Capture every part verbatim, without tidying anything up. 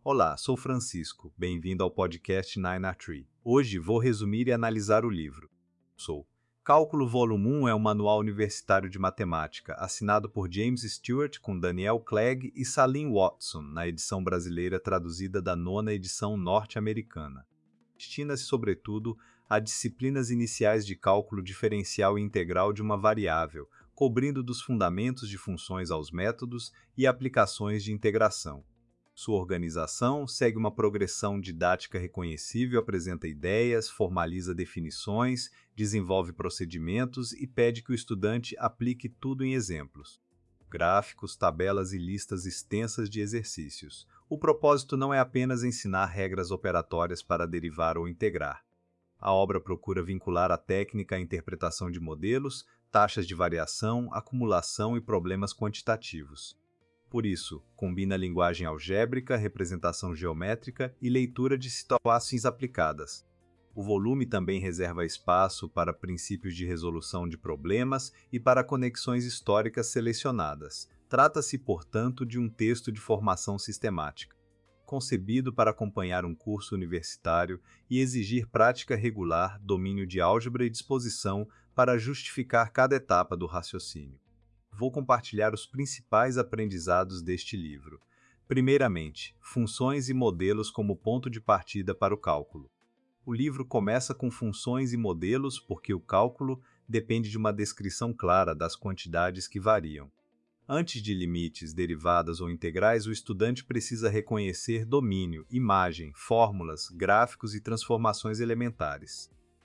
Olá, sou Francisco. Bem-vindo ao podcast Nine a Tree. Hoje vou resumir e analisar o livro. Sou. Cálculo Volume um é um manual universitário de matemática, assinado por James Stewart com Daniel Clegg e Salim Watson, na edição brasileira traduzida da nona edição norte-americana. Destina-se, sobretudo, a disciplinas iniciais de cálculo diferencial e integral de uma variável, cobrindo dos fundamentos de funções aos métodos e aplicações de integração. Sua organização segue uma progressão didática reconhecível, apresenta ideias, formaliza definições, desenvolve procedimentos e pede que o estudante aplique tudo em exemplos. Gráficos, tabelas e listas extensas de exercícios. O propósito não é apenas ensinar regras operatórias para derivar ou integrar. A obra procura vincular a técnica à interpretação de modelos, taxas de variação, acumulação e problemas quantitativos. Por isso, combina linguagem algébrica, representação geométrica e leitura de situações aplicadas. O volume também reserva espaço para princípios de resolução de problemas e para conexões históricas selecionadas. Trata-se, portanto, de um texto de formação sistemática, concebido para acompanhar um curso universitário e exigir prática regular, domínio de álgebra e disposição para justificar cada etapa do raciocínio. Vou compartilhar os principais aprendizados deste livro. Primeiramente, funções e modelos como ponto de partida para o cálculo. O livro começa com funções e modelos porque o cálculo depende de uma descrição clara das quantidades que variam. Antes de limites, derivadas ou integrais, o estudante precisa reconhecer domínio, imagem, fórmulas, gráficos e transformações elementares.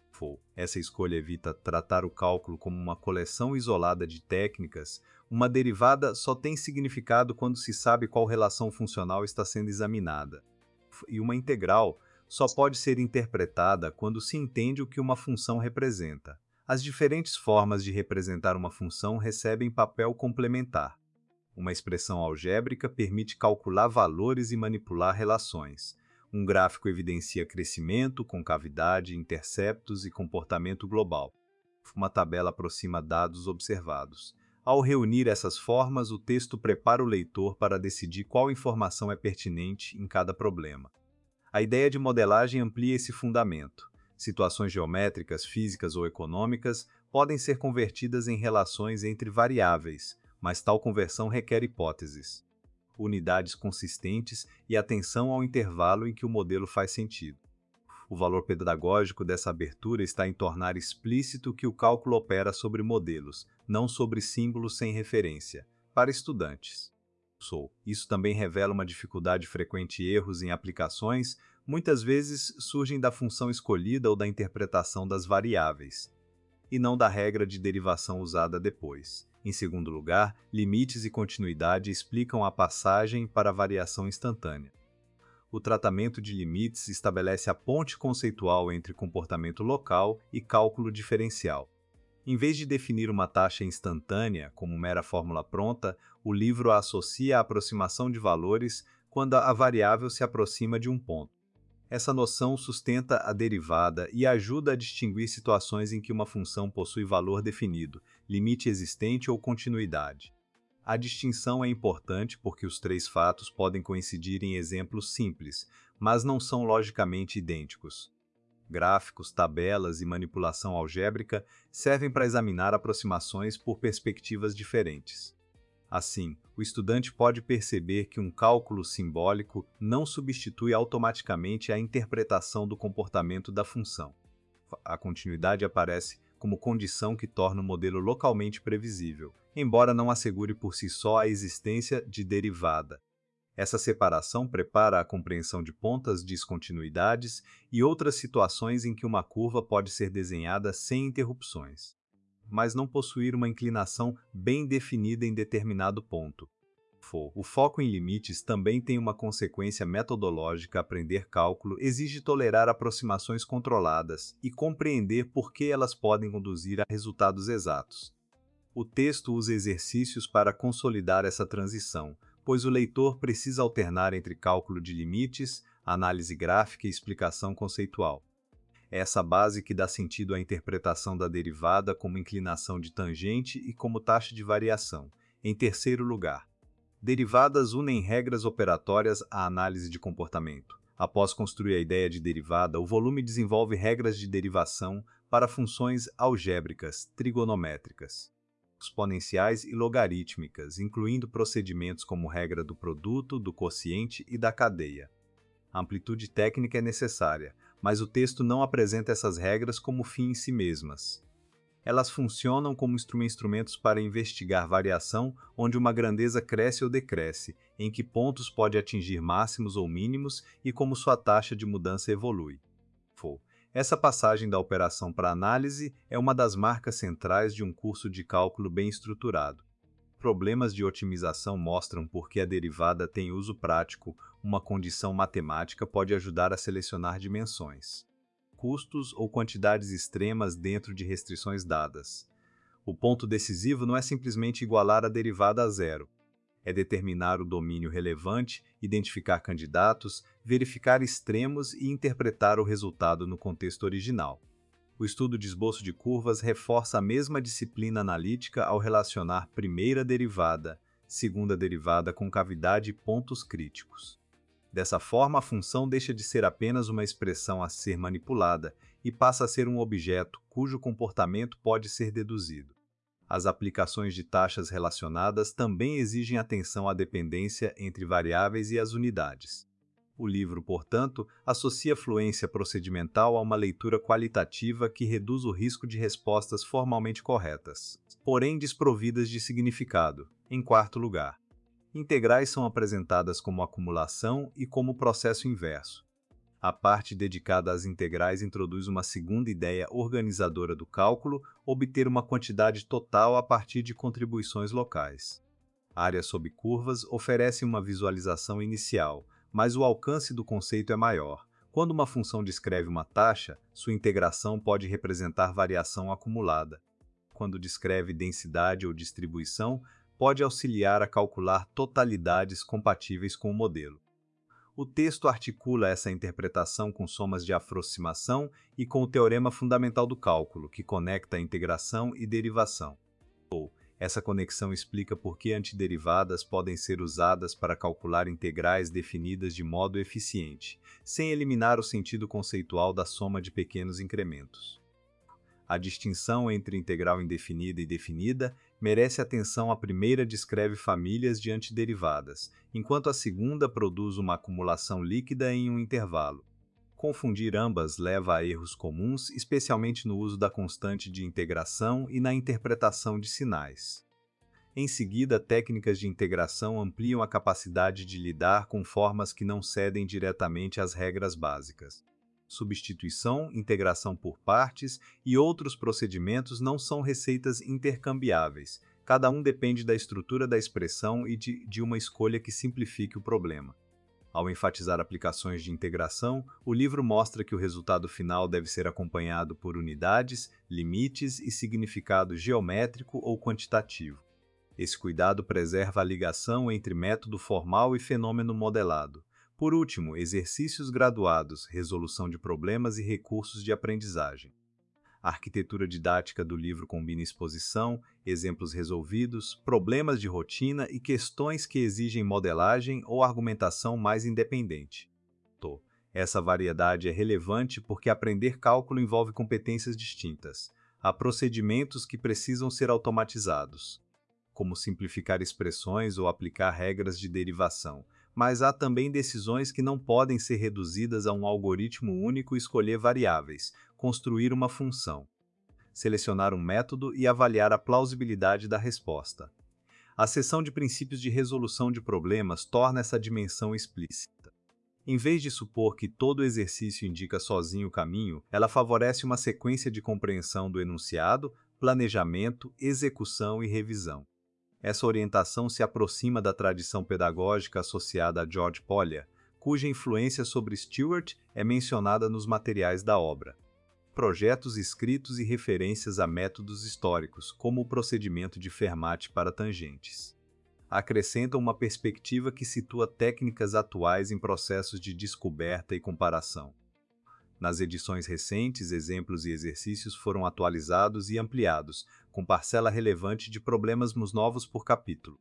Essa escolha evita tratar o cálculo como uma coleção isolada de técnicas. Uma derivada só tem significado quando se sabe qual relação funcional está sendo examinada. E uma integral só pode ser interpretada quando se entende o que uma função representa. As diferentes formas de representar uma função recebem papel complementar. Uma expressão algébrica permite calcular valores e manipular relações. Um gráfico evidencia crescimento, concavidade, interceptos e comportamento global. Uma tabela aproxima dados observados. Ao reunir essas formas, o texto prepara o leitor para decidir qual informação é pertinente em cada problema. A ideia de modelagem amplia esse fundamento. Situações geométricas, físicas ou econômicas podem ser convertidas em relações entre variáveis, mas tal conversão requer hipóteses, unidades consistentes e atenção ao intervalo em que o modelo faz sentido. O valor pedagógico dessa abertura está em tornar explícito que o cálculo opera sobre modelos, não sobre símbolos sem referência, para estudantes. Isso também revela uma dificuldade frequente e erros em aplicações, muitas vezes surgem da função escolhida ou da interpretação das variáveis, e não da regra de derivação usada depois. Em segundo lugar, limites e continuidade explicam a passagem para a variação instantânea. O tratamento de limites estabelece a ponte conceitual entre comportamento local e cálculo diferencial. Em vez de definir uma taxa instantânea como mera fórmula pronta, o livro a associa à aproximação de valores quando a variável se aproxima de um ponto. Essa noção sustenta a derivada e ajuda a distinguir situações em que uma função possui valor definido, limite existente ou continuidade. A distinção é importante porque os três fatos podem coincidir em exemplos simples, mas não são logicamente idênticos. Gráficos, tabelas e manipulação algébrica servem para examinar aproximações por perspectivas diferentes. Assim, o estudante pode perceber que um cálculo simbólico não substitui automaticamente a interpretação do comportamento da função. A continuidade aparece como condição que torna o modelo localmente previsível, embora não assegure por si só a existência de derivada. Essa separação prepara a compreensão de pontas descontinuidades e outras situações em que uma curva pode ser desenhada sem interrupções, mas não possuir uma inclinação bem definida em determinado ponto. O foco em limites também tem uma consequência metodológica. Aprender cálculo exige tolerar aproximações controladas e compreender por que elas podem conduzir a resultados exatos. O texto usa exercícios para consolidar essa transição, pois o leitor precisa alternar entre cálculo de limites, análise gráfica e explicação conceitual. É essa base que dá sentido à interpretação da derivada como inclinação de tangente e como taxa de variação. Em terceiro lugar, Derivadas unem regras operatórias à análise de comportamento. Após construir a ideia de derivada, o volume desenvolve regras de derivação para funções algébricas, trigonométricas, exponenciais e logarítmicas, incluindo procedimentos como regra do produto, do quociente e da cadeia. A amplitude técnica é necessária, mas o texto não apresenta essas regras como fim em si mesmas. Elas funcionam como instrumentos para investigar variação onde uma grandeza cresce ou decresce, em que pontos pode atingir máximos ou mínimos e como sua taxa de mudança evolui. Essa passagem da operação para análise é uma das marcas centrais de um curso de cálculo bem estruturado. Problemas de otimização mostram por que a derivada tem uso prático. Uma condição matemática pode ajudar a selecionar dimensões, custos ou quantidades extremas dentro de restrições dadas. O ponto decisivo não é simplesmente igualar a derivada a zero. É determinar o domínio relevante, identificar candidatos, verificar extremos e interpretar o resultado no contexto original. O estudo de esboço de curvas reforça a mesma disciplina analítica ao relacionar primeira derivada, segunda derivada com cavidade e pontos críticos. Dessa forma, a função deixa de ser apenas uma expressão a ser manipulada e passa a ser um objeto cujo comportamento pode ser deduzido. As aplicações de taxas relacionadas também exigem atenção à dependência entre variáveis e as unidades. O livro, portanto, associa fluência procedimental a uma leitura qualitativa que reduz o risco de respostas formalmente corretas, porém desprovidas de significado. Em quarto lugar, integrais são apresentadas como acumulação e como processo inverso. A parte dedicada às integrais introduz uma segunda ideia organizadora do cálculo, obter uma quantidade total a partir de contribuições locais. Áreas sob curvas oferecem uma visualização inicial, mas o alcance do conceito é maior. Quando uma função descreve uma taxa, sua integração pode representar variação acumulada. Quando descreve densidade ou distribuição, pode auxiliar a calcular totalidades compatíveis com o modelo. O texto articula essa interpretação com somas de aproximação e com o teorema fundamental do cálculo, que conecta a integração e derivação. Essa conexão explica por que antiderivadas podem ser usadas para calcular integrais definidas de modo eficiente, sem eliminar o sentido conceitual da soma de pequenos incrementos. A distinção entre integral indefinida e definida merece atenção. A primeira descreve famílias de antiderivadas, enquanto a segunda produz uma acumulação líquida em um intervalo. Confundir ambas leva a erros comuns, especialmente no uso da constante de integração e na interpretação de sinais. Em seguida, técnicas de integração ampliam a capacidade de lidar com formas que não cedem diretamente às regras básicas. Substituição, integração por partes e outros procedimentos não são receitas intercambiáveis. Cada um depende da estrutura da expressão e de, de uma escolha que simplifique o problema. Ao enfatizar aplicações de integração, o livro mostra que o resultado final deve ser acompanhado por unidades, limites e significado geométrico ou quantitativo. Esse cuidado preserva a ligação entre método formal e fenômeno modelado. Por último, exercícios graduados, resolução de problemas e recursos de aprendizagem. A arquitetura didática do livro combina exposição, exemplos resolvidos, problemas de rotina e questões que exigem modelagem ou argumentação mais independente. Essa variedade é relevante porque aprender cálculo envolve competências distintas. Há procedimentos que precisam ser automatizados, como simplificar expressões ou aplicar regras de derivação, mas há também decisões que não podem ser reduzidas a um algoritmo único e escolher variáveis, construir uma função, selecionar um método e avaliar a plausibilidade da resposta. A seção de princípios de resolução de problemas torna essa dimensão explícita. Em vez de supor que todo exercício indica sozinho o caminho, ela favorece uma sequência de compreensão do enunciado, planejamento, execução e revisão. Essa orientação se aproxima da tradição pedagógica associada a George Polya, cuja influência sobre Stewart é mencionada nos materiais da obra. Projetos escritos e referências a métodos históricos, como o procedimento de Fermat para tangentes, acrescentam uma perspectiva que situa técnicas atuais em processos de descoberta e comparação. Nas edições recentes, exemplos e exercícios foram atualizados e ampliados, com parcela relevante de problemas novos por capítulo.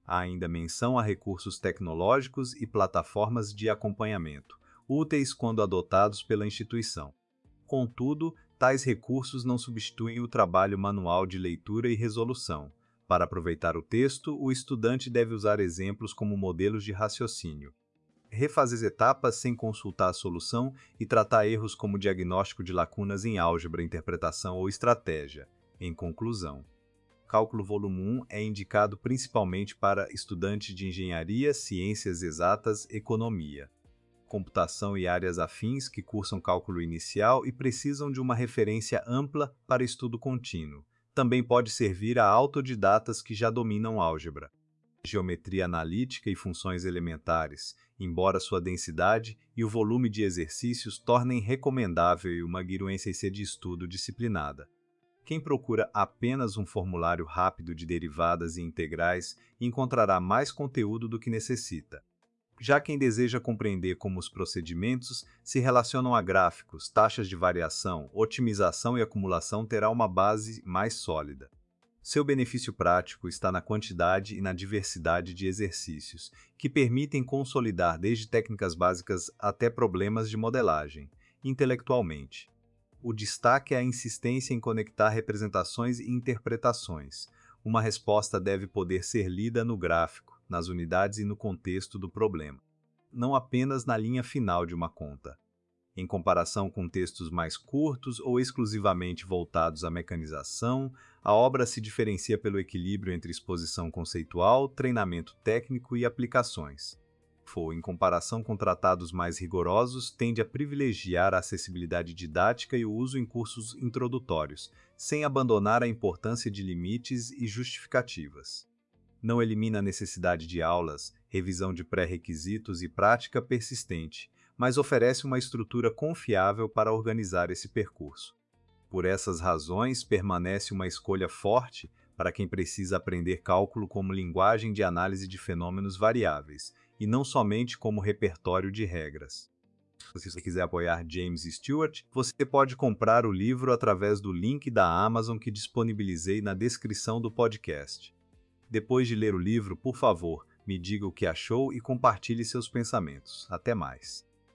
Há ainda menção a recursos tecnológicos e plataformas de acompanhamento, úteis quando adotados pela instituição. Contudo, tais recursos não substituem o trabalho manual de leitura e resolução. Para aproveitar o texto, o estudante deve usar exemplos como modelos de raciocínio, refazer etapas sem consultar a solução e tratar erros como diagnóstico de lacunas em álgebra, interpretação ou estratégia. Em conclusão, Cálculo Volume um é indicado principalmente para estudantes de engenharia, ciências exatas, economia, computação e áreas afins que cursam cálculo inicial e precisam de uma referência ampla para estudo contínuo. Também pode servir a autodidatas que já dominam álgebra, geometria analítica e funções elementares, embora sua densidade e o volume de exercícios tornem recomendável uma guiruência de estudo disciplinada. Quem procura apenas um formulário rápido de derivadas e integrais encontrará mais conteúdo do que necessita. Já quem deseja compreender como os procedimentos se relacionam a gráficos, taxas de variação, otimização e acumulação terá uma base mais sólida. Seu benefício prático está na quantidade e na diversidade de exercícios, que permitem consolidar desde técnicas básicas até problemas de modelagem, intelectualmente. O destaque é a insistência em conectar representações e interpretações. Uma resposta deve poder ser lida no gráfico, nas unidades e no contexto do problema, não apenas na linha final de uma conta. Em comparação com textos mais curtos ou exclusivamente voltados à mecanização, a obra se diferencia pelo equilíbrio entre exposição conceitual, treinamento técnico e aplicações. Em comparação com tratados mais rigorosos, tende a privilegiar a acessibilidade didática e o uso em cursos introdutórios, sem abandonar a importância de limites e justificativas. Não elimina a necessidade de aulas, revisão de pré-requisitos e prática persistente, mas oferece uma estrutura confiável para organizar esse percurso. Por essas razões, permanece uma escolha forte para quem precisa aprender cálculo como linguagem de análise de fenômenos variáveis, e não somente como repertório de regras. Se você quiser apoiar James Stewart, você pode comprar o livro através do link da Amazon que disponibilizei na descrição do podcast. Depois de ler o livro, por favor, me diga o que achou e compartilhe seus pensamentos. Até mais!